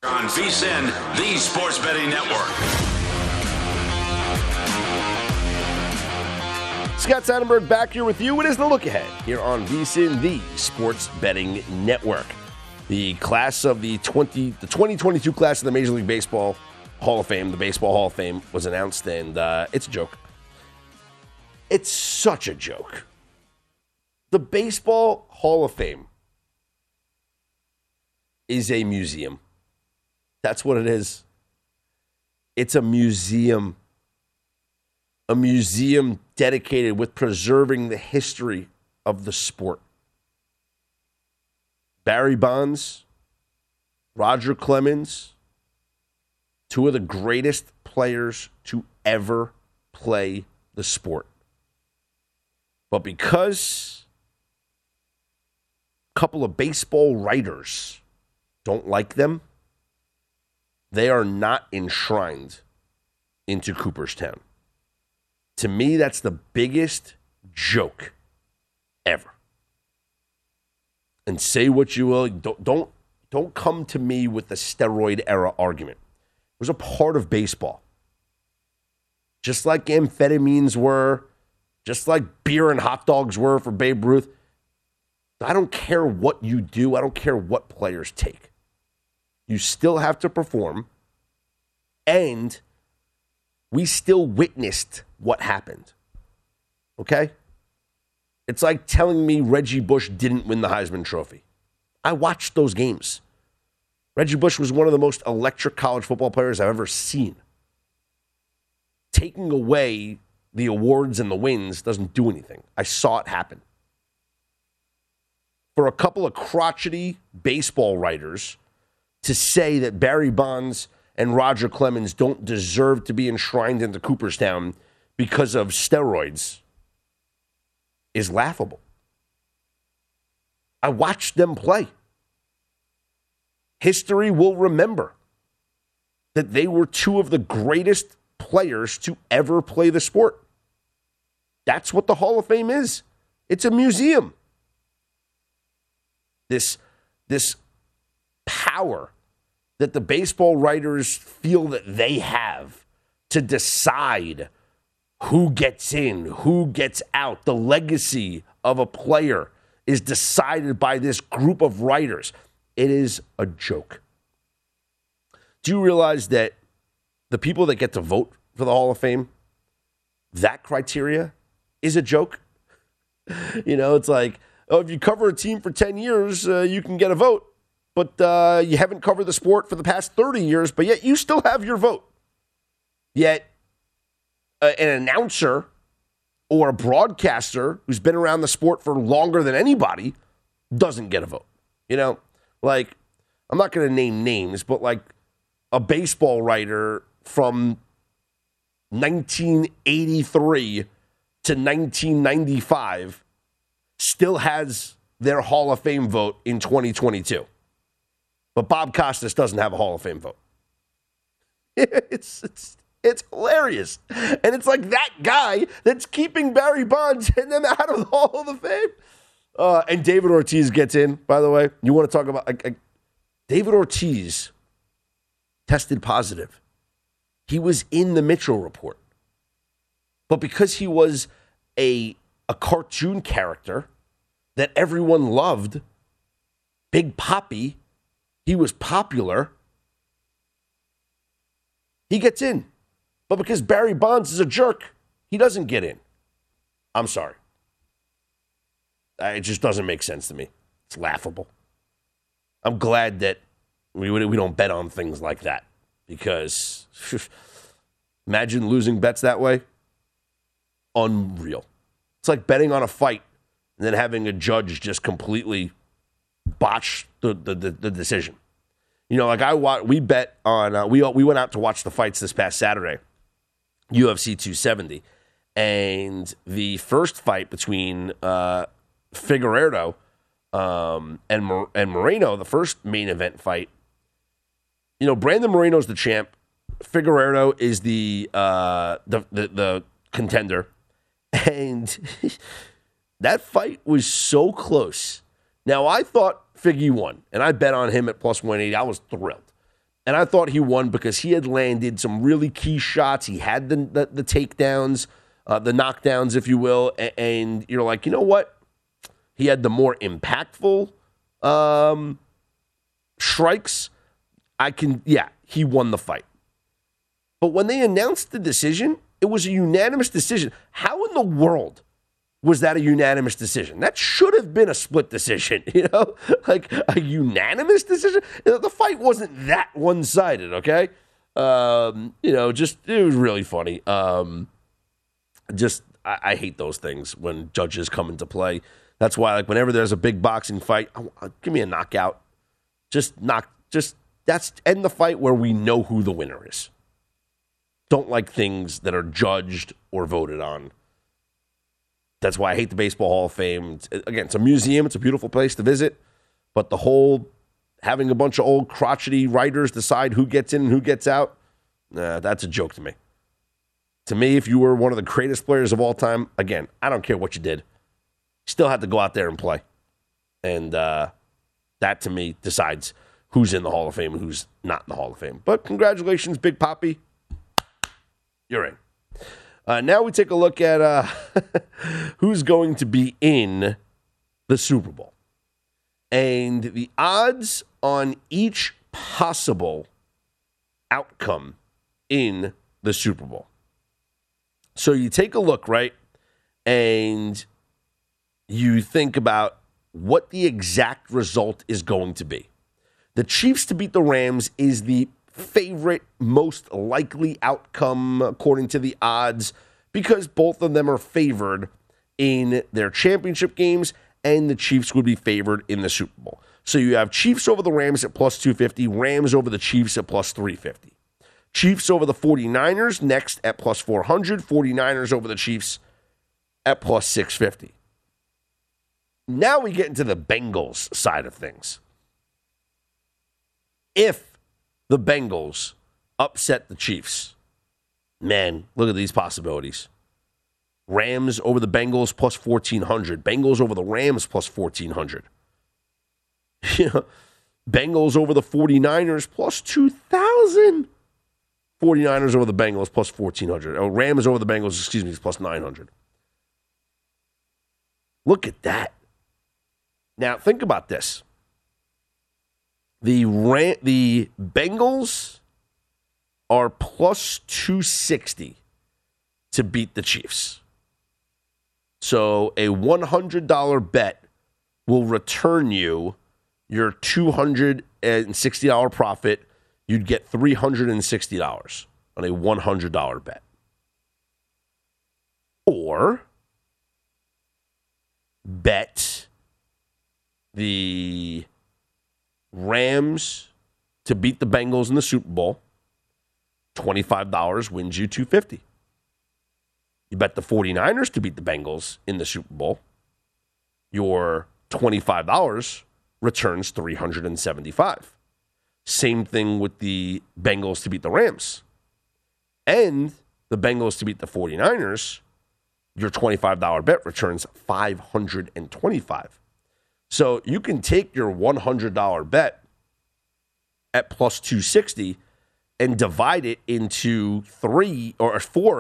On VSiN, the Sports Betting Network. Scott Seidenberg back here with you. It is the look ahead here on VSiN, the Sports Betting Network. The class of the 2022 class of the Major League Baseball Hall of Fame, the Baseball Hall of Fame, was announced, and it's a joke. It's such a joke. The Baseball Hall of Fame is a museum. That's what it is. It's a museum. A museum dedicated with preserving the history of the sport. Barry Bonds, Roger Clemens, two of the greatest players to ever play the sport. But because a couple of baseball writers don't like them, they are not enshrined into Cooperstown. To me, that's the biggest joke ever. And say what you will, don't come to me with the steroid era argument. It was a part of baseball. Just like amphetamines were, just like beer and hot dogs were for Babe Ruth. I don't care what you do. I don't care what players take. You still have to perform. And we still witnessed what happened. Okay? It's like telling me Reggie Bush didn't win the Heisman Trophy. I watched those games. Reggie Bush was one of the most electric college football players I've ever seen. Taking away the awards and the wins doesn't do anything. I saw it happen. For a couple of crotchety baseball writers to say that Barry Bonds and Roger Clemens don't deserve to be enshrined into Cooperstown because of steroids is laughable. I watched them play. History will remember that they were two of the greatest players to ever play the sport. That's what the Hall of Fame is. It's a museum. This power that the baseball writers feel that they have to decide who gets in, who gets out. The legacy of a player is decided by this group of writers. It is a joke. Do you realize that the people that get to vote for the Hall of Fame, that criteria is a joke? You know, it's like, oh, if you cover a team for 10 years, you can get a vote. But you haven't covered the sport for the past 30 years, but yet you still have your vote. Yet an announcer or a broadcaster who's been around the sport for longer than anybody doesn't get a vote. You know, like, I'm not going to name names, but like a baseball writer from 1983 to 1995 still has their Hall of Fame vote in 2022. But Bob Costas doesn't have a Hall of Fame vote. It's hilarious. And it's like that guy that's keeping Barry Bonds and them out of the Hall of Fame. And David Ortiz gets in, by the way. You want to talk about... David Ortiz tested positive. He was in the Mitchell Report. But because he was a cartoon character that everyone loved, Big Papi, he was popular, he gets in. But because Barry Bonds is a jerk, he doesn't get in. I'm sorry. It just doesn't make sense to me. It's laughable. I'm glad that we don't bet on things like that, because imagine losing bets that way. Unreal. It's like betting on a fight and then having a judge just completely botch the decision. You know, like we bet on, we went out to watch the fights this past Saturday, UFC 270, and the first fight between Figueiredo and Moreno, the first main event fight. You know, Brandon Moreno's the champ. Figueiredo is the contender, and that fight was so close. Now, I thought Figgy won, and I bet on him at plus 180. I was thrilled. And I thought he won because he had landed some really key shots. He had the takedowns, the knockdowns, if you will. And you're like, you know what? He had the more impactful strikes. He won the fight. But when they announced the decision, it was a unanimous decision. How in the world was that a unanimous decision? That should have been a split decision, like a unanimous decision. The fight wasn't that one-sided, okay? It was really funny. I hate those things when judges come into play. That's why, like, whenever there's a big boxing fight, give me a knockout. That's end the fight where we know who the winner is. Don't like things that are judged or voted on. That's why I hate the Baseball Hall of Fame. It's a museum. It's a beautiful place to visit. But the whole having a bunch of old crotchety writers decide who gets in and who gets out, that's a joke to me. To me, if you were one of the greatest players of all time, again, I don't care what you did. You still have to go out there and play. And that, to me, decides who's in the Hall of Fame and who's not in the Hall of Fame. But congratulations, Big Papi. You're in. Now we take a look at who's going to be in the Super Bowl. And the odds on each possible outcome in the Super Bowl. So you take a look, right? And you think about what the exact result is going to be. The Chiefs to beat the Rams is the favorite, most likely outcome according to the odds, because both of them are favored in their championship games, and the Chiefs would be favored in the Super Bowl. So you have Chiefs over the Rams at plus 250, Rams over the Chiefs at plus 350. Chiefs over the 49ers next at plus 400, 49ers over the Chiefs at plus 650. Now we get into the Bengals side of things. If the Bengals upset the Chiefs, man, look at these possibilities. Rams over the Bengals plus 1,400. Bengals over the Rams plus 1,400. Bengals over the 49ers plus 2,000. 49ers over the Bengals plus 1,400. Oh, Rams over the Bengals, plus 900. Look at that. Now, think about this. The Bengals are plus 260 to beat the Chiefs. So a $100 bet will return you your $260 profit. You'd get $360 on a $100 bet. Or bet the Rams to beat the Bengals in the Super Bowl. $25 wins you $250. You bet the 49ers to beat the Bengals in the Super Bowl. Your $25 returns $375. Same thing with the Bengals to beat the Rams. And the Bengals to beat the 49ers, your $25 bet returns $525. So you can take your $100 bet at plus 260 and divide it into four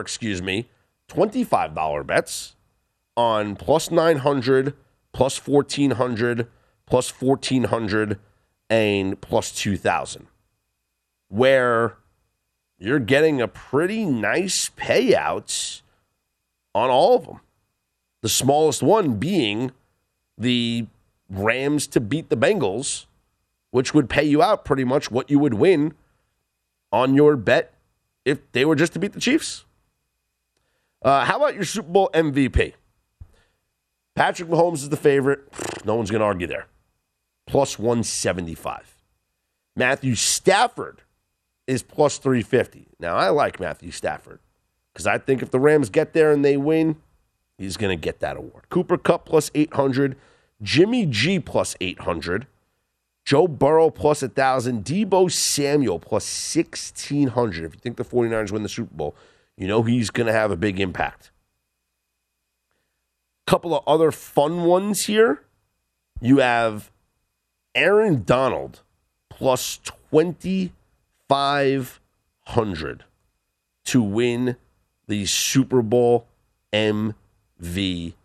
$25 bets on plus 900, plus 1,400, plus 1,400, and plus 2,000, where you're getting a pretty nice payout on all of them. The smallest one being the Rams to beat the Bengals, which would pay you out pretty much what you would win on your bet if they were just to beat the Chiefs. How about your Super Bowl MVP? Patrick Mahomes is the favorite. No one's going to argue there. Plus 175. Matthew Stafford is plus 350. Now, I like Matthew Stafford because I think if the Rams get there and they win, he's going to get that award. Cooper Kupp plus 800. Jimmy G plus 800. Joe Burrow plus 1,000. Deebo Samuel plus 1,600. If you think the 49ers win the Super Bowl, you know he's going to have a big impact. Couple of other fun ones here. You have Aaron Donald plus 2,500. 500 to win the Super Bowl MVP.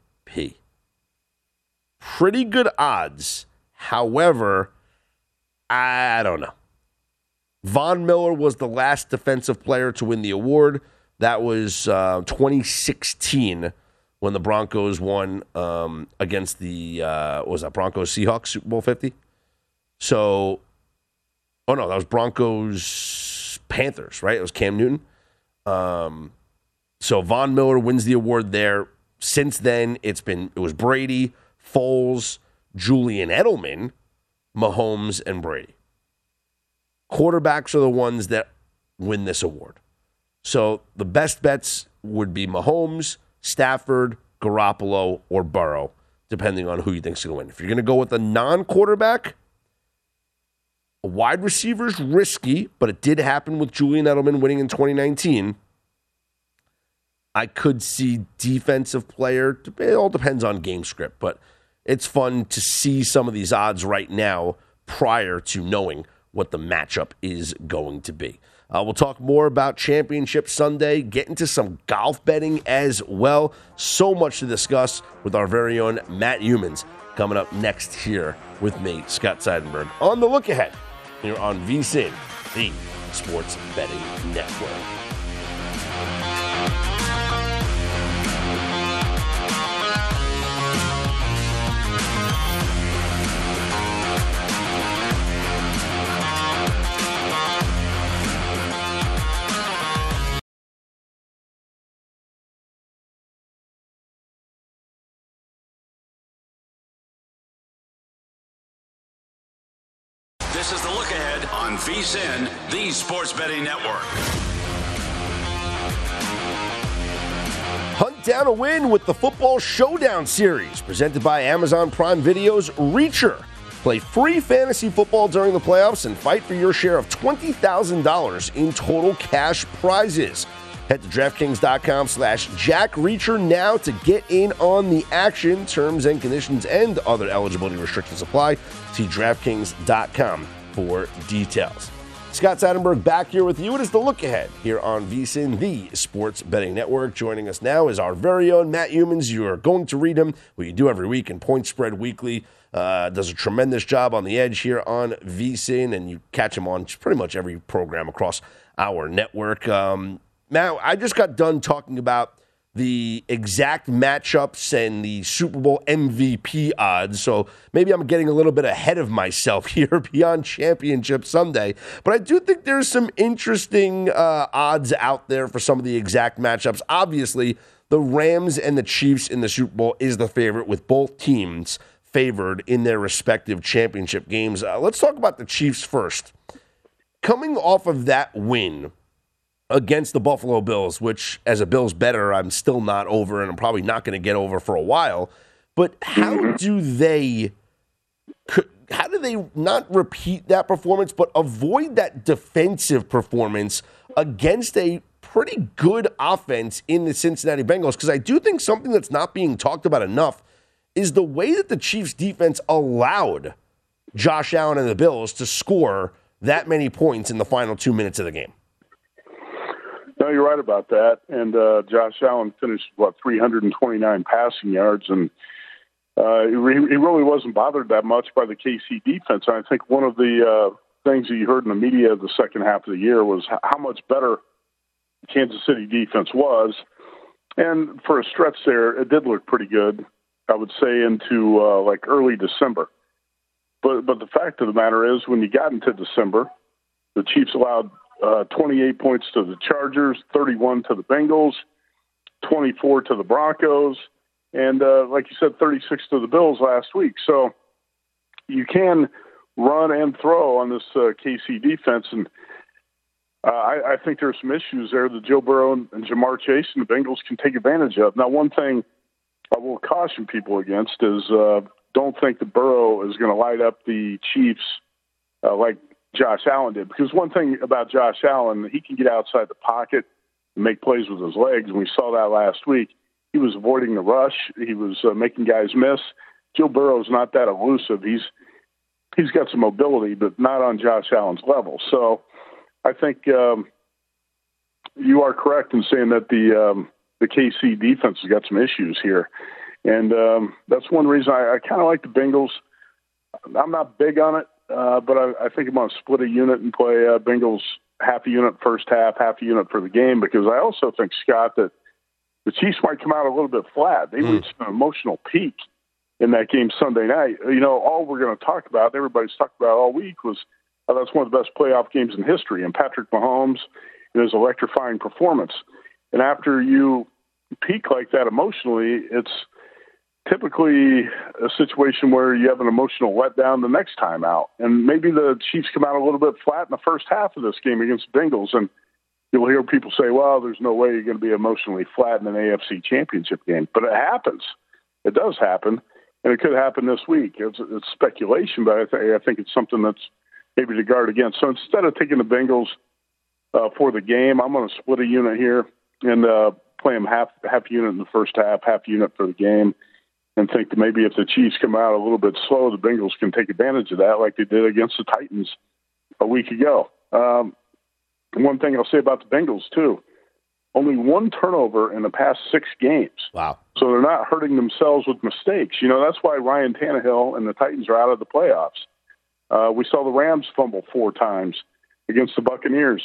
Pretty good odds. However, I don't know. Von Miller was the last defensive player to win the award. That was 2016 when the Broncos won against the, Broncos Seahawks Super Bowl 50? So, that was Broncos Panthers, right? It was Cam Newton. So Von Miller wins the award there. Since then, it was Brady, Foles, Julian Edelman, Mahomes, and Brady. Quarterbacks are the ones that win this award. So the best bets would be Mahomes, Stafford, Garoppolo, or Burrow, depending on who you think is going to win. If you're going to go with a non-quarterback, a wide receiver's risky, but it did happen with Julian Edelman winning in 2019. I could see defensive player. It all depends on game script, but it's fun to see some of these odds right now prior to knowing what the matchup is going to be. We'll talk more about Championship Sunday, get into some golf betting as well. So much to discuss with our very own Matt Youmans coming up next here with me, Scott Seidenberg, on the look ahead here on VSiN, the Sports Betting Network. This is the look ahead on VSiN, the Sports Betting Network. Hunt down a win with the Football Showdown Series, presented by Amazon Prime Video's Reacher. Play free fantasy football during the playoffs and fight for your share of $20,000 in total cash prizes. Head to DraftKings.com/JackReacher now to get in on the action. Terms and conditions and other eligibility restrictions apply. See DraftKings.com for details. Scott Seidenberg back here with you. It is the look ahead here on VSiN, the Sports Betting Network. Joining us now is our very own Matt Youmans. You are going to read him, what you do every week in Point Spread Weekly. Does a tremendous job on the edge here on VSiN, and you catch him on pretty much every program across our network. Matt, I just got done talking about the exact matchups and the Super Bowl MVP odds, so maybe I'm getting a little bit ahead of myself here beyond Championship Sunday. But I do think there's some interesting odds out there for some of the exact matchups. Obviously, the Rams and the Chiefs in the Super Bowl is the favorite, with both teams favored in their respective championship games. Let's talk about the Chiefs first. Coming off of that win against the Buffalo Bills, which as a Bills bettor, I'm still not over, and I'm probably not going to get over for a while. But how do they not repeat that performance, but avoid that defensive performance against a pretty good offense in the Cincinnati Bengals? Because I do think something that's not being talked about enough is the way that the Chiefs defense allowed Josh Allen and the Bills to score that many points in the final 2 minutes of the game. No, you're right about that. And Josh Allen finished, 329 passing yards, and he really wasn't bothered that much by the KC defense. And I think one of the things that you heard in the media the second half of the year was how much better Kansas City defense was. And for a stretch there, it did look pretty good, I would say, into early December. But the fact of the matter is, when you got into December, the Chiefs allowed 28 points to the Chargers, 31 to the Bengals, 24 to the Broncos, and like you said, 36 to the Bills last week. So you can run and throw on this KC defense, and I think there's some issues there that Joe Burrow and Jamar Chase and the Bengals can take advantage of. Now, one thing I will caution people against is don't think that Burrow is going to light up the Chiefs like Josh Allen did. Because one thing about Josh Allen, he can get outside the pocket and make plays with his legs, and we saw that last week. He was avoiding the rush. He was making guys miss. Joe Burrow's not that elusive. He's got some mobility, but not on Josh Allen's level. So I think you are correct in saying that the KC defense has got some issues here. And that's one reason I kind of like the Bengals. I'm not big on it, but I think I'm going to split a unit and play Bengals half a unit first half a unit for the game, because I also think, Scott, that the Chiefs might come out a little bit flat. They reached an emotional peak in that game Sunday night. You know, all we're going to talk about, everybody's talked about all week, was that's one of the best playoff games in history, and Patrick Mahomes and his electrifying performance. And after you peak like that emotionally, it's typically a situation where you have an emotional letdown the next time out. And maybe the Chiefs come out a little bit flat in the first half of this game against the Bengals, and you'll hear people say, well, there's no way you're going to be emotionally flat in an AFC championship game. But it happens. It does happen, and it could happen this week. It's speculation, but I think it's something that's maybe to guard against. So instead of taking the Bengals for the game, I'm going to split a unit here and play them half unit in the first half unit for the game, and think that maybe if the Chiefs come out a little bit slow, the Bengals can take advantage of that like they did against the Titans a week ago. One thing I'll say about the Bengals, too, only one turnover in the past 6 games. Wow. So they're not hurting themselves with mistakes. You know, that's why Ryan Tannehill and the Titans are out of the playoffs. We saw the Rams fumble 4 times against the Buccaneers.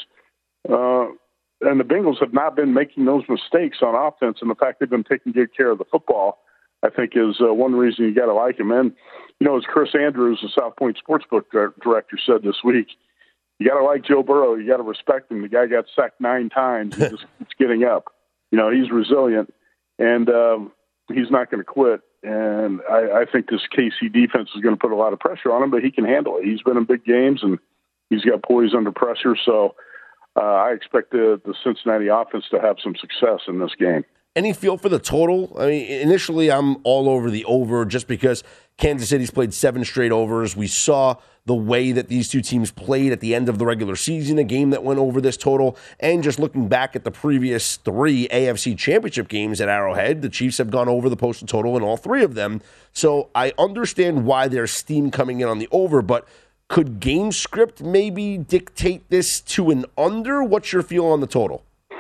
And the Bengals have not been making those mistakes on offense, and the fact they've been taking good care of the football, I think, is one reason you got to like him. And, you know, as Chris Andrews, the South Point Sportsbook director, said this week, you got to like Joe Burrow. You got to respect him. The guy got sacked 9 times. He just keeps getting up. You know, he's resilient, and he's not going to quit. And I think this KC defense is going to put a lot of pressure on him, but he can handle it. He's been in big games, and he's got poise under pressure. So I expect the Cincinnati offense to have some success in this game. Any feel for the total? I mean, initially I'm all over the over just because Kansas City's played 7 straight overs. We saw the way that these two teams played at the end of the regular season, a game that went over this total. And just looking back at the previous 3 AFC championship games at Arrowhead, the Chiefs have gone over the posted total in all 3 of them. So I understand why there's steam coming in on the over, but could game script maybe dictate this to an under? What's your feel on the total?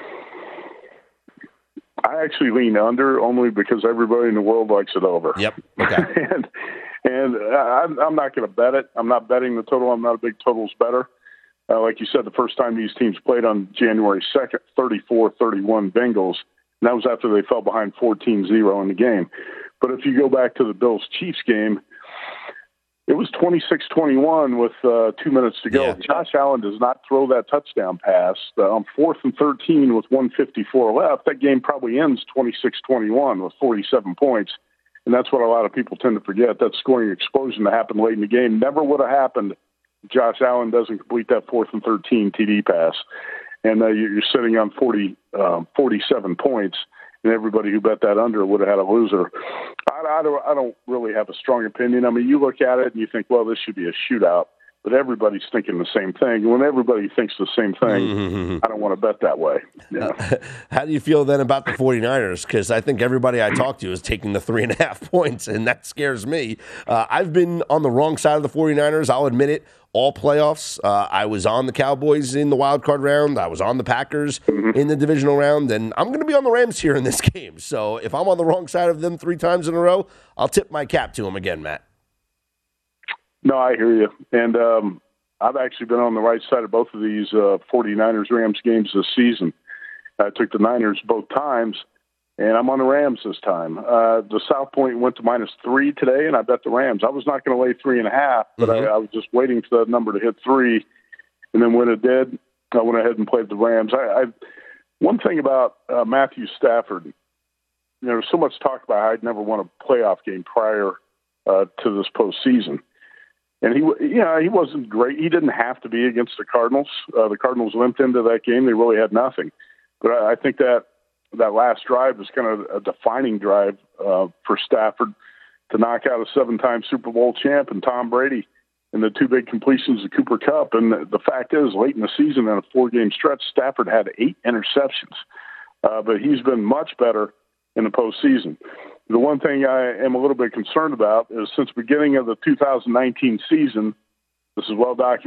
I actually lean under only because everybody in the world likes it over. Yep. Okay. and I'm not going to bet it. I'm not betting the total. I'm not a big totals better. Like you said, the first time these teams played on January 2nd, 34-31 Bengals, and that was after they fell behind 14-0 in the game. But if you go back to the Bills-Chiefs game, it was 26-21 with 2 minutes to go. Yeah. Josh Allen does not throw that touchdown pass. On 4th and 13 with 1:54 left, that game probably ends 26-21 with 47 points. And that's what a lot of people tend to forget. That scoring explosion that happened late in the game never would have happened if Josh Allen doesn't complete that 4th and 13 TD pass. And you're sitting on 47 points. And everybody who bet that under would have had a loser. I don't really have a strong opinion. I mean, you look at it and you think, well, this should be a shootout. But everybody's thinking the same thing. When everybody thinks the same thing, I don't want to bet that way. Yeah. How do you feel then about the 49ers? Because I think everybody I talk to is taking the 3.5 points, and that scares me. I've been on the wrong side of the 49ers. I'll admit it. All playoffs. I was on the Cowboys in the wild card round. I was on the Packers in the divisional round, and I'm going to be on the Rams here in this game. So if I'm on the wrong side of them 3 times in a row, I'll tip my cap to them again, Matt. No, I hear you. And I've actually been on the right side of both of these 49ers-Rams games this season. I took the Niners both times, and I'm on the Rams this time. The South Point went to -3 today, and I bet the Rams. I was not going to lay 3.5, but I was just waiting for that number to hit 3. And then when it did, I went ahead and played the Rams. One thing about Matthew Stafford, there's so much talk about how I'd never won a playoff game prior to this postseason. And he wasn't great. He didn't have to be against the Cardinals. The Cardinals limped into that game. They really had nothing. But I think that last drive was kind of a defining drive for Stafford to knock out a 7-time Super Bowl champ and Tom Brady in the 2 big completions of Cooper Kupp. And the fact is, late in the season in a 4-game stretch, Stafford had 8 interceptions. But he's been much better in the postseason. The one thing I am a little bit concerned about is since the beginning of the 2019 season, this is well documented,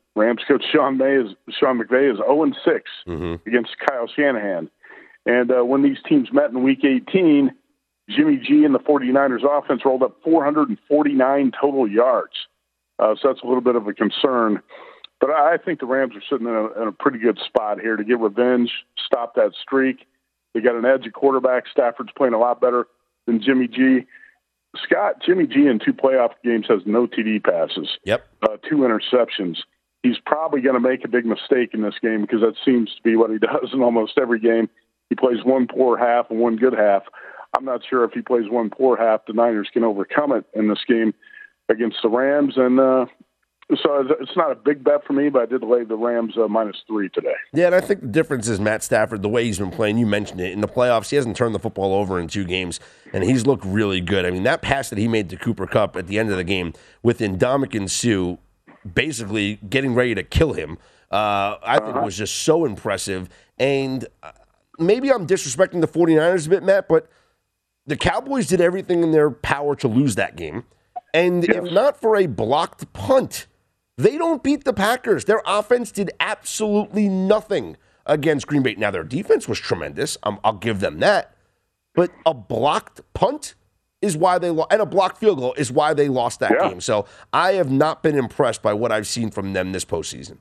Rams coach Sean McVay is 0-6 against Kyle Shanahan. And when these teams met in Week 18, Jimmy G and the 49ers offense rolled up 449 total yards. So that's a little bit of a concern. But I think the Rams are sitting in a pretty good spot here to get revenge, stop that streak. They got an edge at quarterback. Stafford's playing a lot better than Jimmy G. Scott, Jimmy G in 2 playoff games has no TD passes. Yep. 2 interceptions. He's probably going to make a big mistake in this game because that seems to be what he does in almost every game. He plays one poor half and one good half. I'm not sure if he plays one poor half, the Niners can overcome it in this game against the Rams. And so it's not a big bet for me, but I did lay the Rams -3 today. Yeah, and I think the difference is Matt Stafford, the way he's been playing, you mentioned it, in the playoffs, he hasn't turned the football over in 2 games, and he's looked really good. I mean, that pass that he made to Cooper Kupp at the end of the game with Ndamukong Suh basically getting ready to kill him, I think was just so impressive. And maybe I'm disrespecting the 49ers a bit, Matt, but the Cowboys did everything in their power to lose that game. And if not for a blocked punt, they don't beat the Packers. Their offense did absolutely nothing against Green Bay. Now, their defense was tremendous. I'll give them that. But a blocked punt is why they lost, and a blocked field goal is why they lost that game. So I have not been impressed by what I've seen from them this postseason.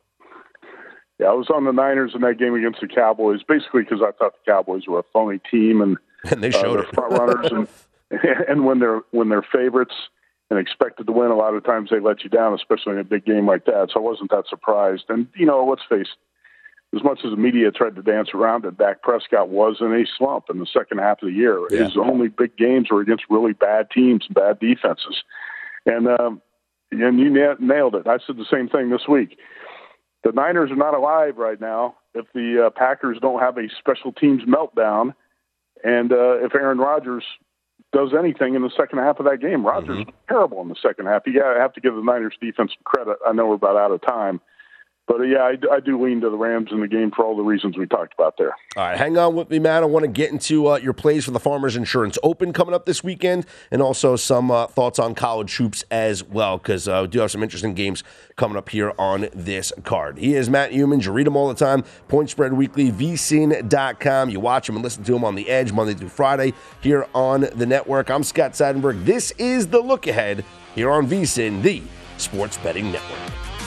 Yeah, I was on the Niners in that game against the Cowboys, basically because I thought the Cowboys were a phony team, and they showed it. Front runners, and when they're favorites and expected to win, a lot of times they let you down, especially in a big game like that. So I wasn't that surprised. And let's face it, as much as the media tried to dance around it, Dak Prescott was in a slump in the second half of the year. Yeah. His only big games were against really bad teams and bad defenses. And you nailed it. I said the same thing this week. The Niners are not alive right now if the Packers don't have a special teams meltdown, and if Aaron Rodgers does anything in the second half of that game. Rodgers was terrible in the second half. You have to give the Niners defense some credit. I know we're about out of time. But, I do lean to the Rams in the game for all the reasons we talked about there. All right, hang on with me, Matt. I want to get into your plays for the Farmers Insurance Open coming up this weekend, and also some thoughts on college hoops as well, because we do have some interesting games coming up here on this card. He is Matt Youmans. You read him all the time. Point Spread Weekly, vsin.com. You watch him and listen to him on The Edge Monday through Friday here on the network. I'm Scott Seidenberg. This is The Look Ahead here on VSiN, the Sports Betting Network.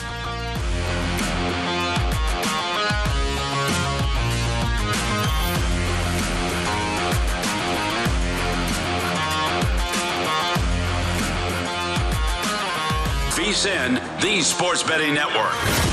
VSiN, the Sports Betting Network.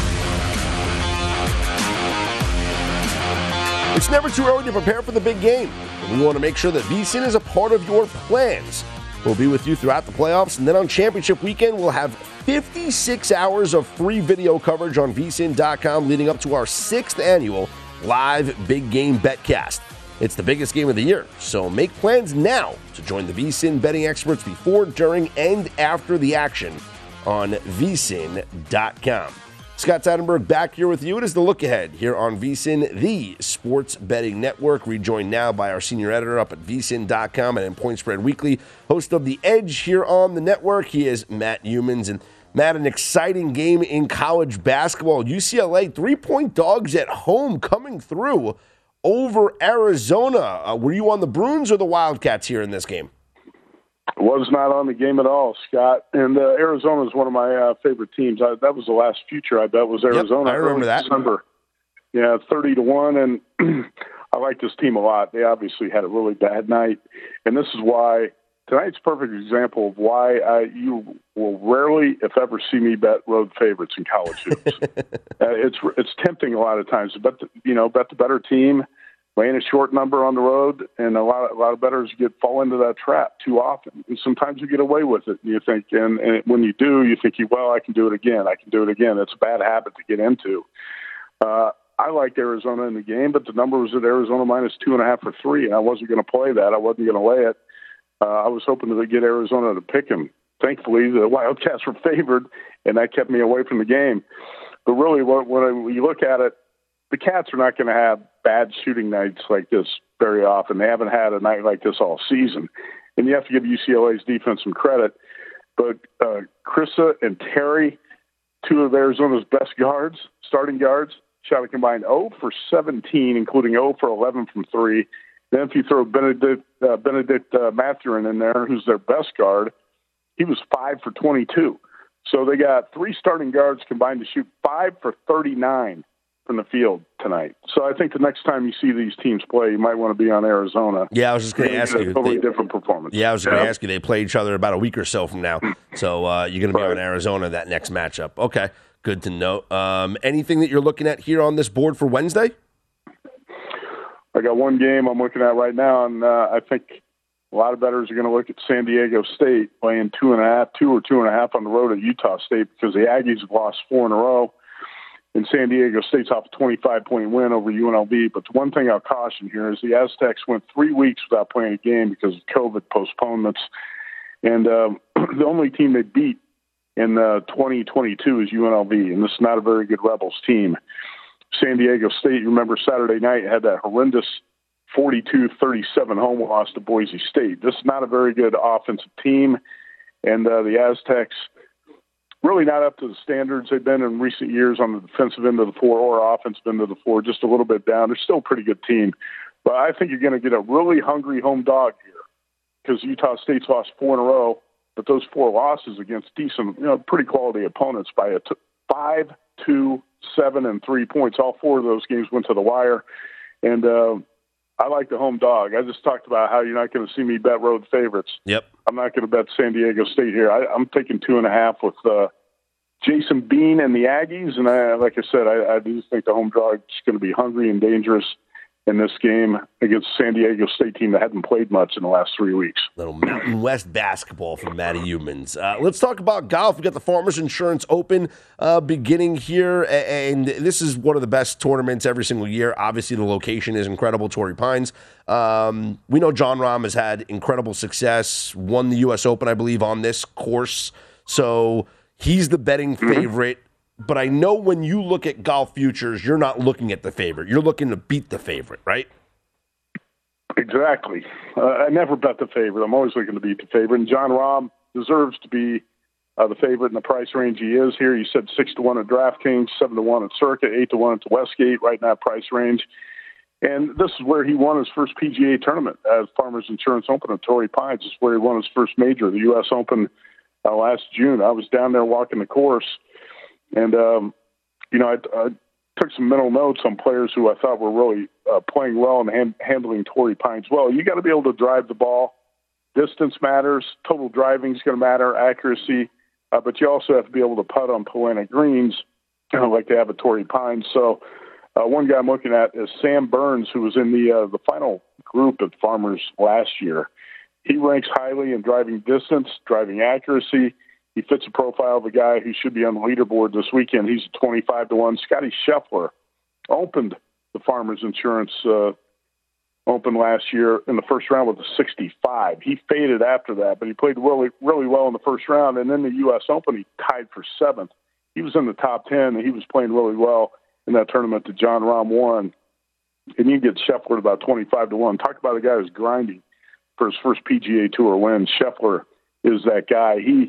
It's never too early to prepare for the big game, and we want to make sure that VSiN is a part of your plans. We'll be with you throughout the playoffs, and then on championship weekend, we'll have 56 hours of free video coverage on vsin.com leading up to our 6th annual live big game betcast. It's the biggest game of the year, so make plans now to join the VSiN betting experts before, during, and after the action on vsin.com. Scott Seidenberg back here with you. It is The Look Ahead here on VSiN, the Sports Betting Network. Rejoined now by our senior editor up at vsin.com and in Point Spread Weekly, host of The Edge here on the network. He is Matt Youmans. And Matt, an exciting game in college basketball. UCLA 3-point dogs at home coming through over Arizona. Were you on the Bruins or the Wildcats here in this game? Was not on the game at all, Scott. And Arizona is one of my favorite teams. That was the last future I bet was Arizona. Yep, I remember that. December. Yeah, 30-1, and I like this team a lot. They obviously had a really bad night, and this is why tonight's a perfect example of why you will rarely, if ever, see me bet road favorites in college hoops. It's tempting a lot of times to bet the better team, laying a short number on the road, and a lot of bettors fall into that trap too often. And sometimes you get away with it. And you think, and when you do, you think, well, I can do it again. I can do it again. It's a bad habit to get into. I liked Arizona in the game, but the number was at Arizona -2.5 or 3, and I wasn't going to play that. I wasn't going to lay it. I was hoping to get Arizona to pick him. Thankfully, the Wildcats were favored, and that kept me away from the game. But really, when you look at it, the Cats are not going to have bad shooting nights like this very often. They haven't had a night like this all season. And you have to give UCLA's defense some credit. But Chrissa and Terry, two of Arizona's best guards, starting guards, shot a combined 0 for 17, including 0 for 11 from three. Then if you throw Benedict Mathurin in there, who's their best guard, he was 5 for 22. So they got three starting guards combined to shoot 5 for 39 from the field tonight. So I think the next time you see these teams play, you might want to be on Arizona. Yeah, I was just going to ask you. Totally different performance. Yeah, I was going to ask you. They play each other about a week or so from now. So you're going to be on Arizona that next matchup. Okay, good to know. Anything that you're looking at here on this board for Wednesday? I got one game I'm looking at right now, and I think a lot of bettors are going to look at San Diego State playing 2.5 on the road at Utah State because the Aggies have lost 4 in a row. And San Diego State's off a 25-point win over UNLV. But the one thing I'll caution here is the Aztecs went 3 weeks without playing a game because of COVID postponements. And the only team they beat in 2022 is UNLV, and this is not a very good Rebels team. San Diego State, you remember Saturday night, had that horrendous 42-37 home loss to Boise State. This is not a very good offensive team, and the Aztecs really not up to the standards they've been in recent years on the defensive end of the floor or offensive end of the floor, just a little bit down. They're still a pretty good team. But I think you're going to get a really hungry home dog here because Utah State's lost 4 in a row, but those 4 losses against decent, pretty quality opponents by 5, 2, 7, and 3 points. All 4 of those games went to the wire. And I like the home dog. I just talked about how you're not going to see me bet road favorites. Yep. I'm not going to bet San Diego State here. I'm taking 2.5 with Jason Bean and the Aggies. And like I said, I do think the home dog is going to be hungry and dangerous in this game against a San Diego State team that hadn't played much in the last 3 weeks. Little Mountain West basketball from Matty Humans. Let's talk about golf. We got the Farmers Insurance Open beginning here, and this is one of the best tournaments every single year. Obviously, the location is incredible, Torrey Pines. We know Jon Rahm has had incredible success, won the U.S. Open, I believe, on this course. So he's the betting favorite. But I know when you look at golf futures, you're not looking at the favorite. You're looking to beat the favorite, right? Exactly. I never bet the favorite. I'm always looking to beat the favorite. And Jon Rahm deserves to be the favorite in the price range he is here. You said 6-1 at DraftKings, 7-1 at Circa, 8-1 at Westgate, right in that price range. And this is where he won his first PGA tournament as Farmers Insurance Open at Torrey Pines. This is where he won his first major, the U.S. Open last June. I was down there walking the course. And, I took some mental notes on players who I thought were really playing well and handling Torrey Pines well. You got to be able to drive the ball. Distance matters. Total driving is going to matter, accuracy. But you also have to be able to putt on Poana greens like they have at Torrey Pines. So one guy I'm looking at is Sam Burns, who was in the final group at Farmers last year. He ranks highly in driving distance, driving accuracy. He fits the profile of a guy who should be on the leaderboard this weekend. He's 25-1. Scotty Scheffler opened the Farmers Insurance Open last year in the first round with a 65. He faded after that, but he played really, really well in the first round. And then the U.S. Open, he tied for 7th. He was in the top 10, and he was playing really well in that tournament that Jon Rahm won. And you get Scheffler at about 25-1. Talk about a guy who's grinding for his first PGA Tour win. Scheffler is that guy. He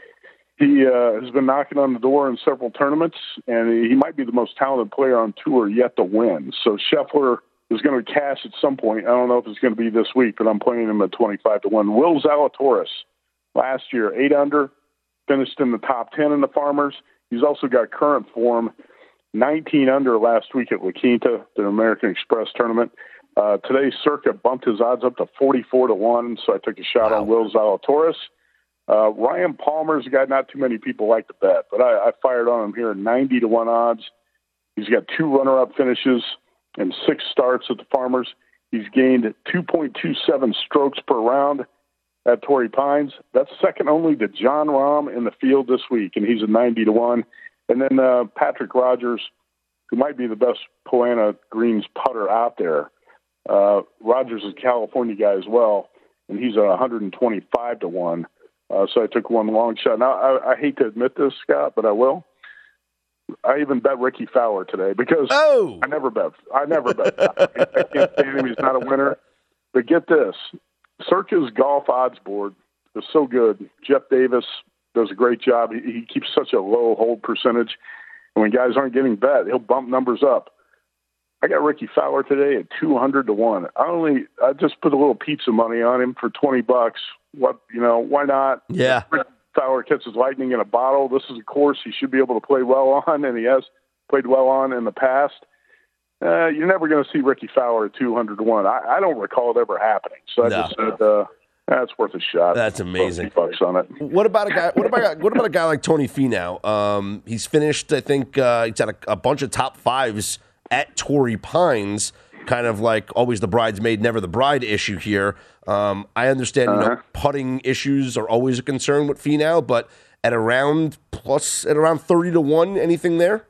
has been knocking on the door in several tournaments, and he might be the most talented player on tour yet to win. So Scheffler is going to cash at some point. I don't know if it's going to be this week, but I'm playing him at 25-1. Will Zalatoris, last year, 8 under, finished in the top 10 in the Farmers. He's also got current form, 19 under last week at La Quinta, the American Express tournament. Today, Circa bumped his odds up to 44-1, so I took a shot on Will Zalatoris. Ryan Palmer's a guy not too many people like to bet, but I fired on him here at 90-1 odds. He's got 2 runner-up finishes and 6 starts at the Farmers. He's gained 2.27 strokes per round at Torrey Pines. That's second only to Jon Rahm in the field this week, and he's a 90-1. And then Patrick Rogers, who might be the best Poana greens putter out there. Rogers is a California guy as well, and he's a 125-1. So I took one long shot. Now, I hate to admit this, Scott, but I will. I even bet Ricky Fowler today because I never bet. I can't stand him. He's not a winner. But get this. Circa's golf odds board is so good. Jeff Davis, does a great job. He keeps such a low hold percentage. And when guys aren't getting bet, he'll bump numbers up. I got Ricky Fowler today at 200-1. I just put a little pizza money on him for $20. Why not? Yeah. Ricky Fowler catches lightning in a bottle. This is a course he should be able to play well on, and he has played well on in the past. You're never going to see Ricky Fowler at 200-1. I don't recall it ever happening. So I just said that's worth a shot. That's amazing. $50 on it. What about a guy like Tony Finau? He's finished. I think he's had a bunch of top fives at Torrey Pines. Kind of like always the bridesmaid, never the bride issue here. I understand putting issues are always a concern with Finau, but at around 30-1, anything there?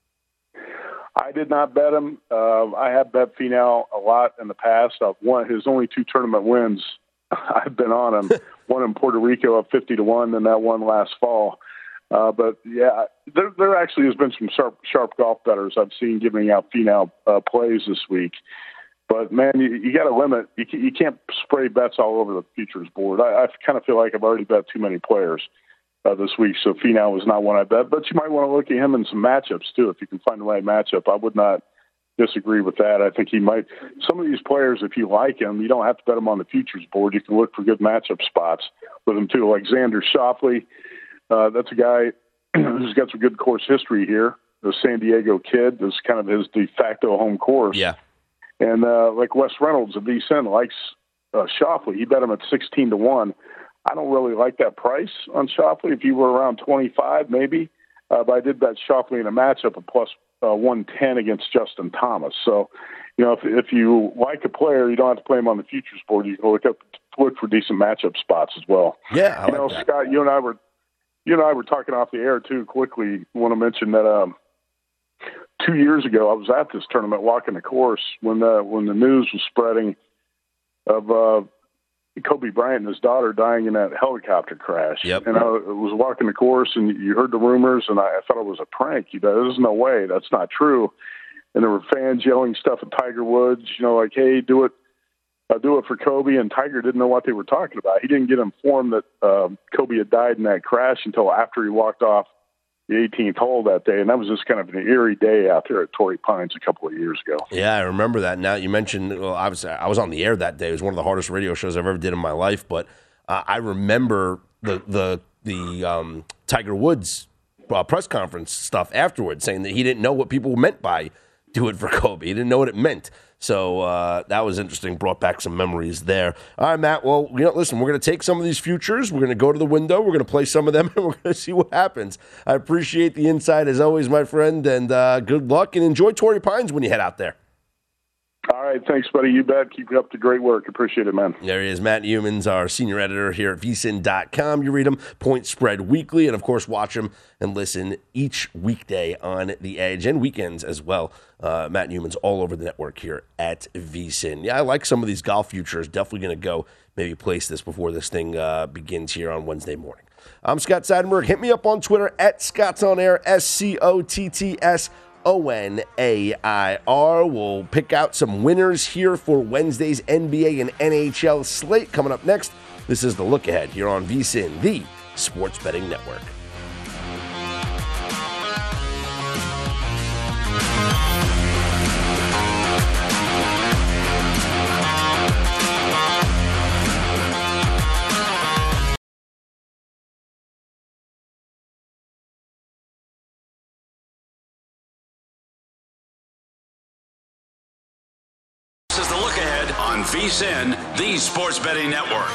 I did not bet him. I have bet Finau a lot in the past. I've won his only 2 tournament wins. I've been on him. One in Puerto Rico up 50-1, and that one last fall. But yeah, there actually has been some sharp golf bettors I've seen giving out Finau plays this week. But man, you got to limit. You can't spray bets all over the futures board. I kind of feel like I've already bet too many players this week, so Finau was not one I bet. But you might want to look at him in some matchups too if you can find the right matchup. I would not disagree with that. I think he might. Some of these players, if you like him, you don't have to bet them on the futures board. You can look for good matchup spots with him too, like Xander Schauffele. That's a guy who's got some good course history here. The San Diego kid is kind of his de facto home course. Yeah. And like Wes Reynolds of VSiN likes Schauffele. He bet him at 16-1. I don't really like that price on Schauffele. If you were around 25, maybe. But I did bet Schauffele in a matchup of plus 110 against Justin Thomas. So, if you like a player, you don't have to play him on the futures board. You can look for decent matchup spots as well. Yeah, I like that. Scott, you and I were talking off the air too. Quickly, I want to mention that 2 years ago, I was at this tournament walking the course when the news was spreading of Kobe Bryant and his daughter dying in that helicopter crash. Yep. And I was walking the course, and you heard the rumors, and I thought it was a prank. There's no way. That's not true. And there were fans yelling stuff at Tiger Woods, like, hey, do it for Kobe. And Tiger didn't know what they were talking about. He didn't get informed that Kobe had died in that crash until after he walked off the 18th hole that day. And that was just kind of an eerie day out there at Torrey Pines a couple of years ago. Yeah, I remember that. Now you mentioned, well, obviously I was on the air that day. It was one of the hardest radio shows I've ever did in my life. But I remember the Tiger Woods press conference stuff afterwards, saying that he didn't know what people meant by do it for Kobe. He didn't know what it meant. So that was interesting. Brought back some memories there. All right, Matt. Well, listen, we're going to take some of these futures. We're going to go to the window. We're going to play some of them, and we're going to see what happens. I appreciate the insight as always, my friend, and good luck, and enjoy Torrey Pines when you head out there. All right. Thanks, buddy. You bet. Keep up the great work. Appreciate it, man. There he is, Matt Youmans, our senior editor here at vsin.com. You read him, Point Spread Weekly, and, of course, watch him and listen each weekday on The Edge and weekends as well. Matt Youmans all over the network here at VSiN. Yeah, I like some of these golf futures. Definitely going to go maybe place this before this thing begins here on Wednesday morning. I'm Scott Seidenberg. Hit me up on Twitter at ScottsOnAir, ScottsOnair. We'll pick out some winners here for Wednesday's NBA and NHL slate coming up next. This is The Look Ahead here on VSiN, the Sports Betting Network. This is The Look Ahead on VSiN, the Sports Betting Network.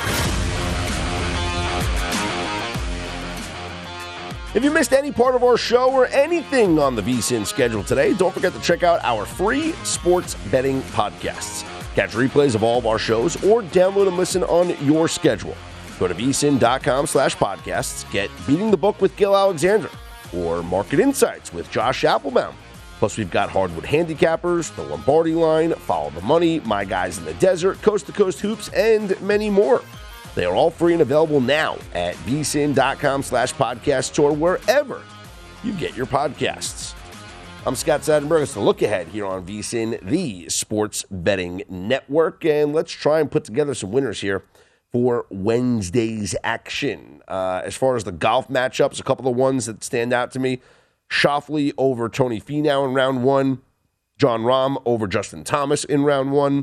If you missed any part of our show or anything on the VSiN schedule today, don't forget to check out our free sports betting podcasts. Catch replays of all of our shows or download and listen on your schedule. Go to vsin.com/podcasts, get Beating the Book with Gil Alexander or Market Insights with Josh Applebaum. Plus, we've got Hardwood Handicappers, The Lombardi Line, Follow the Money, My Guys in the Desert, Coast to Coast Hoops, and many more. They are all free and available now at vsin.com/podcasts or wherever you get your podcasts. I'm Scott Seidenberg. It's The Look Ahead here on VSiN, the Sports Betting Network. And let's try and put together some winners here for Wednesday's action. As far as the golf matchups, a couple of ones that stand out to me. Schauffele over Tony Finau in round 1. Jon Rahm over Justin Thomas in round 1.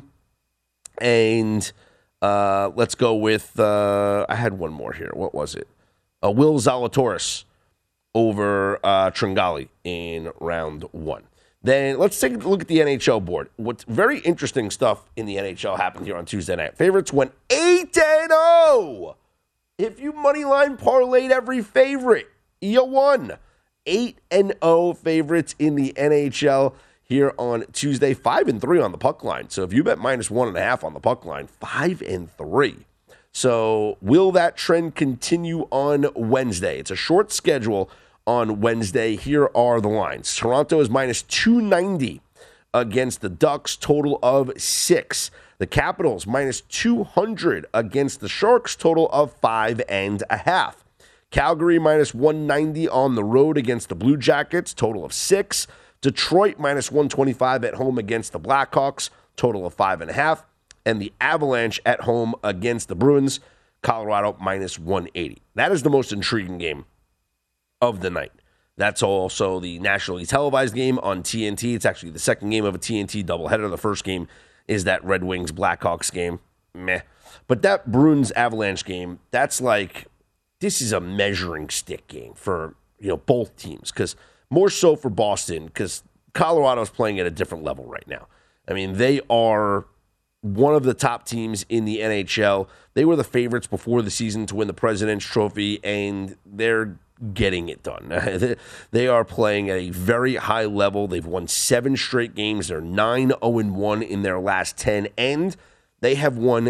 And let's go with, I had one more here. What was it? Will Zalatoris over Tringali in round 1. Then let's take a look at the NHL board. What's very interesting stuff in the NHL happened here on Tuesday night. Favorites went 8-0. If you moneyline parlayed every favorite, you won. 8-0 favorites in the NHL here on Tuesday. 5-3 on the puck line. So if you bet -1.5 on the puck line, 5-3. So will that trend continue on Wednesday? It's a short schedule on Wednesday. Here are the lines. Toronto is -290 against the Ducks, total of 6. The Capitals -200 against the Sharks, total of 5.5. Calgary -190 on the road against the Blue Jackets, total of 6. Detroit -125 at home against the Blackhawks, total of 5.5. And the Avalanche at home against the Bruins, Colorado -180. That is the most intriguing game of the night. That's also the nationally televised game on TNT. It's actually the second game of a TNT doubleheader. The first game is that Red Wings Blackhawks game. Meh. But that Bruins Avalanche game, that's like, this is a measuring stick game for, both teams. Because more so for Boston, because Colorado's playing at a different level right now. I mean, they are one of the top teams in the NHL. They were the favorites before the season to win the President's Trophy, and they're getting it done. They are playing at a very high level. They've won 7 straight games. They're 9-0-1 in their last 10, and they have won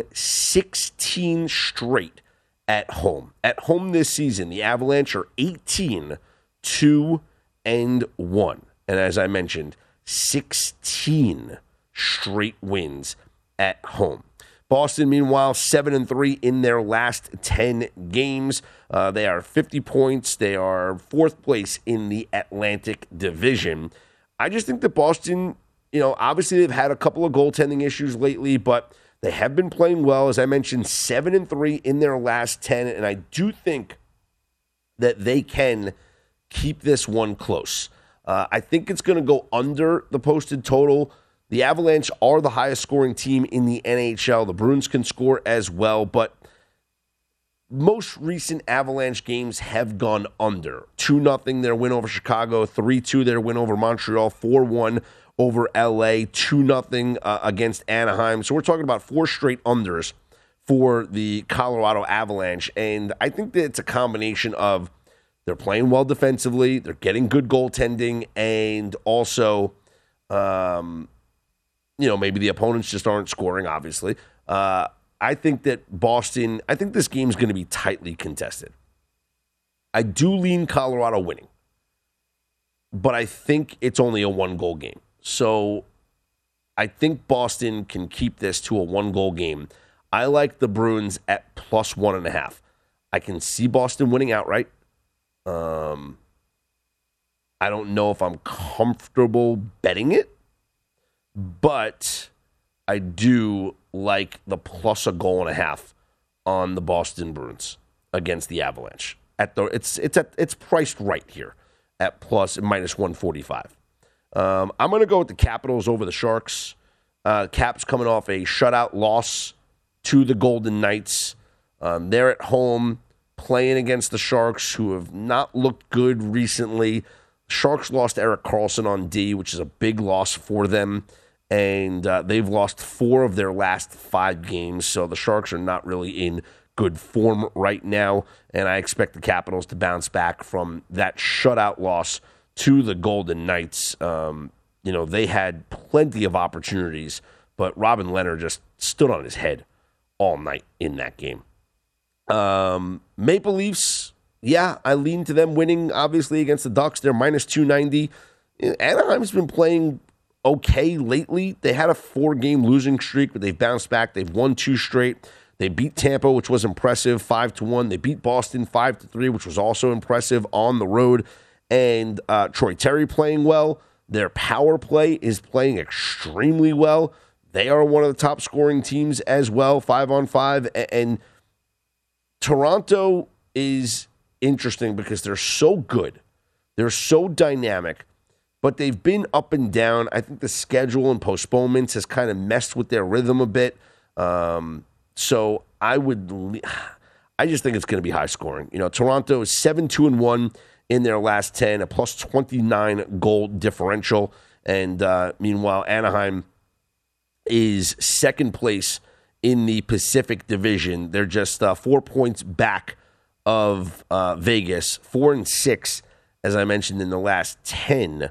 16 straight at home. At home this season, the Avalanche are 18-2-1. And as I mentioned, 16 straight wins at home. Boston, meanwhile, 7-3 in their last 10 games. They are 50 points. They are 4th place in the Atlantic Division. I just think that Boston, obviously they've had a couple of goaltending issues lately, but they have been playing well. As I mentioned, 7-3 in their last 10, and I do think that they can keep this one close. I think it's going to go under the posted total. The Avalanche are the highest scoring team in the NHL. The Bruins can score as well, but most recent Avalanche games have gone under. 2-0 their win over Chicago, 3-2 their win over Montreal, 4-1 over LA, 2-0 against Anaheim. So we're talking about 4 straight unders for the Colorado Avalanche, and I think that it's a combination of they're playing well defensively, they're getting good goaltending, and also maybe the opponents just aren't scoring, obviously. I think that Boston, I think this game's going to be tightly contested. I do lean Colorado winning, but I think it's only a 1-goal game. So I think Boston can keep this to a 1-goal game. I like the Bruins at +1.5. I can see Boston winning outright. I don't know if I'm comfortable betting it, but I do like the +1.5 on the Boston Bruins against the Avalanche. It's priced right here at -145. I'm going to go with the Capitals over the Sharks. Caps coming off a shutout loss to the Golden Knights. They're at home playing against the Sharks, who have not looked good recently. Sharks lost Erik Karlsson on D, which is a big loss for them. And they've lost 4 of their last 5 games, so the Sharks are not really in good form right now, and I expect the Capitals to bounce back from that shutout loss to the Golden Knights. They had plenty of opportunities, but Robin Leonard just stood on his head all night in that game. Maple Leafs, yeah, I lean to them winning, obviously, against the Ducks. They're -290. Anaheim's been playing okay lately. They had a 4-game losing streak, but they've bounced back. They've won 2 straight. They beat Tampa, which was impressive, 5-1. They beat Boston 5-3, which was also impressive on the road. And Troy Terry playing well. Their power play is playing extremely well. They are one of the top scoring teams as well, 5-on-5. And Toronto is interesting because they're so good. They're so dynamic, but they've been up and down. I think the schedule and postponements has kind of messed with their rhythm a bit. So I just think it's going to be high scoring. Toronto is 7-2-1 in their last 10, a plus 29 goal differential. And meanwhile, Anaheim is second place in the Pacific Division. They're just 4 points back of Vegas, 4-6, as I mentioned, in the last 10.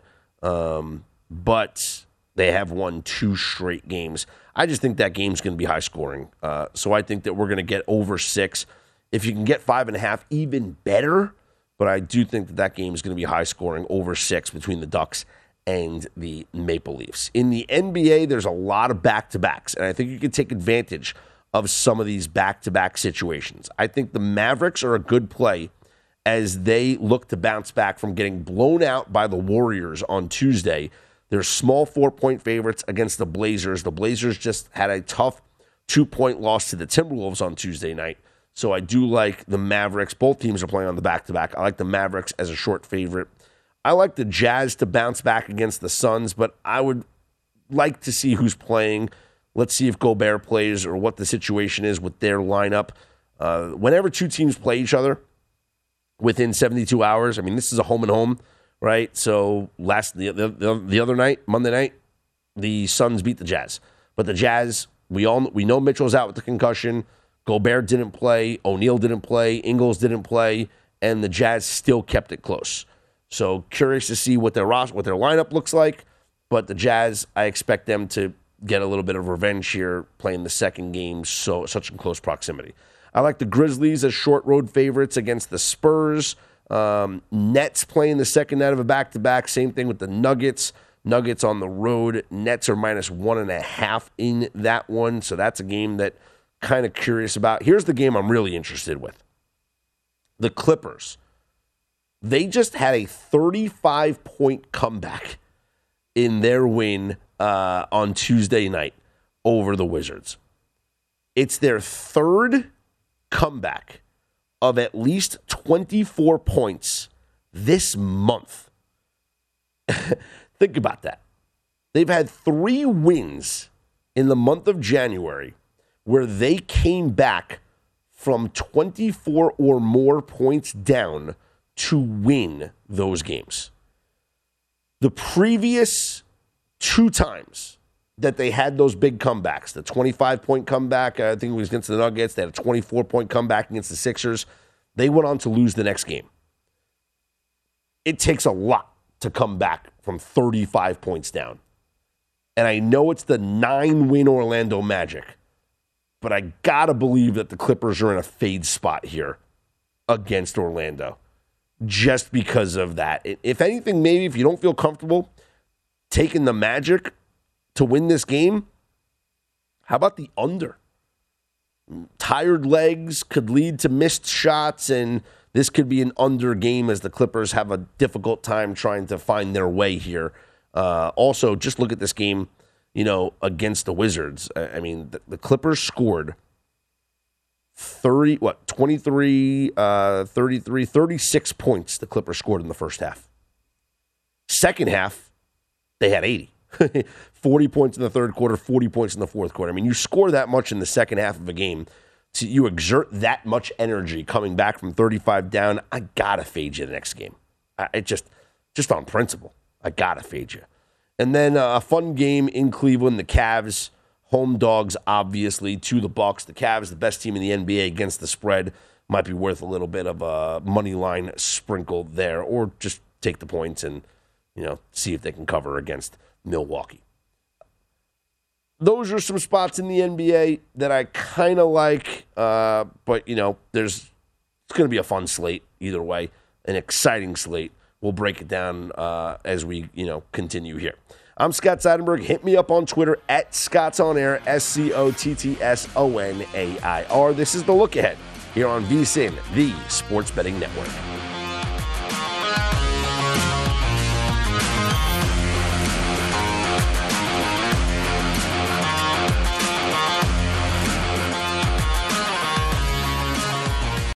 But they have won 2 straight games. I just think that game's going to be high scoring. So I think that we're going to get over 6. If you can get 5.5, even better. But I do think that game is going to be high scoring, over 6 between the Ducks and the Maple Leafs. In the NBA, there's a lot of back-to-backs, and I think you can take advantage of some of these back-to-back situations. I think the Mavericks are a good play as they look to bounce back from getting blown out by the Warriors on Tuesday. They're small 4-point favorites against the Blazers. The Blazers just had a tough 2-point loss to the Timberwolves on Tuesday night. So I do like the Mavericks. Both teams are playing on the back-to-back. I like the Mavericks as a short favorite. I like the Jazz to bounce back against the Suns, but I would like to see who's playing. Let's see if Gobert plays or what the situation is with their lineup. Whenever two teams play each other within 72 hours, I mean, this is a home and home, right? So the other night, Monday night, the Suns beat the Jazz. But the Jazz, we know Mitchell's out with the concussion. Gobert didn't play. O'Neal didn't play. Ingles didn't play. And the Jazz still kept it close. So curious to see what their lineup looks like. But the Jazz, I expect them to get a little bit of revenge here playing the second game such in close proximity. I like the Grizzlies as short road favorites against the Spurs. Nets playing the second night of a back-to-back. Same thing with the Nuggets. Nuggets on the road. Nets are minus 1.5 in that one. So that's a game that kind of curious about. Here's the game I'm really interested with. The Clippers. They just had a 35-point comeback in their win on Tuesday night over the Wizards. It's their third comeback of at least 24 points this month. Think about that. They've had 3 wins in the month of January where they came back from 24 or more points down to win those games. The previous 2 times that they had those big comebacks, the 25-point comeback, I think it was against the Nuggets, they had a 24-point comeback against the Sixers, they went on to lose the next game. It takes a lot to come back from 35 points down. And I know it's the 9-win Orlando Magic, but I gotta believe that the Clippers are in a fade spot here against Orlando. Just because of that. If anything, maybe if you don't feel comfortable taking the Magic to win this game, how about the under? Tired legs could lead to missed shots, and this could be an under game as the Clippers have a difficult time trying to find their way here. Also, just look at this game, against the Wizards. I mean, the Clippers scored 36 points the Clippers scored in the first half. Second half, they had 80. 40 points in the third quarter, 40 points in the fourth quarter. I mean, you score that much in the second half of a game, so you exert that much energy coming back from 35 down, I got to fade you the next game. Just on principle, I got to fade you. And then a fun game in Cleveland, the Cavs, home dogs, obviously, to the Bucks. The Cavs, the best team in the NBA against the spread, might be worth a little bit of a money line sprinkle there, or just take the points and, see if they can cover against Milwaukee. Those are some spots in the NBA that I kind of like, but, it's going to be a fun slate either way, an exciting slate. We'll break it down as we, continue here. I'm Scott Seidenberg. Hit me up on Twitter at ScottsOnAir, ScottsOnAir. This is The Look Ahead here on VSiN, the Sports Betting Network.